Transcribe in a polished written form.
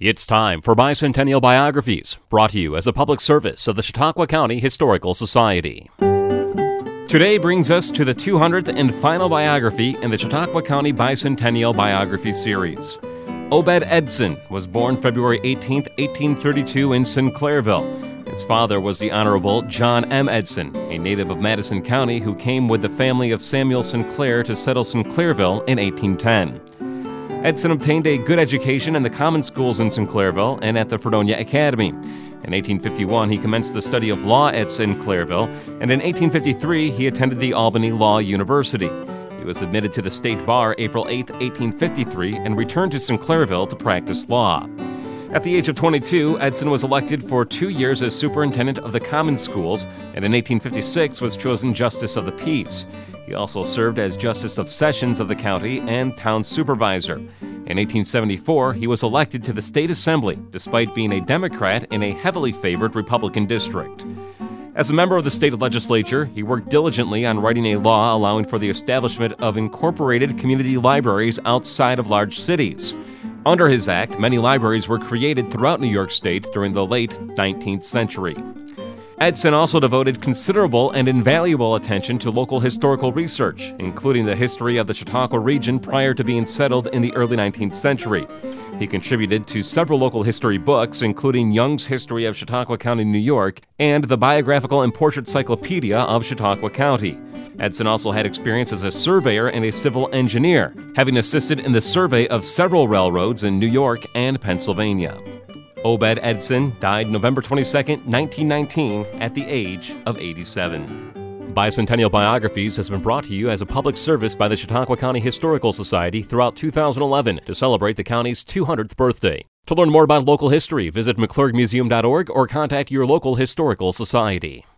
It's time for Bicentennial Biographies, brought to you as a public service of the Chautauqua County Historical Society. Today brings us to the 200th and final biography in the Chautauqua County Bicentennial Biography Series. Obed Edson was born February 18, 1832 in Sinclairville. His father was the Honorable John M. Edson, a native of Madison County who came with the family of Samuel Sinclair to settle Sinclairville in 1810. Edson obtained a good education in the common schools in Sinclairville and at the Fredonia Academy. In 1851, he commenced the study of law at Sinclairville, and in 1853, he attended the Albany Law University. He was admitted to the state bar April 8, 1853, and returned to Sinclairville to practice law. At the age of 22, Edson was elected for 2 years as superintendent of the common schools, and in 1856 was chosen justice of the peace. He also served as justice of sessions of the county and town supervisor. In 1874, he was elected to the state assembly, despite being a Democrat in a heavily favored Republican district. As a member of the state legislature, he worked diligently on writing a law allowing for the establishment of incorporated community libraries outside of large cities. Under his act, many libraries were created throughout New York State during the late 19th century. Edson also devoted considerable and invaluable attention to local historical research, including the history of the Chautauqua region prior to being settled in the early 19th century. He contributed to several local history books, including Young's History of Chautauqua County, New York, and the Biographical and Portrait Cyclopedia of Chautauqua County. Edson also had experience as a surveyor and a civil engineer, having assisted in the survey of several railroads in New York and Pennsylvania. Obed Edson died November 22, 1919, at the age of 87. Bicentennial Biographies has been brought to you as a public service by the Chautauqua County Historical Society throughout 2011 to celebrate the county's 200th birthday. To learn more about local history, visit mcclurgmuseum.org or contact your local historical society.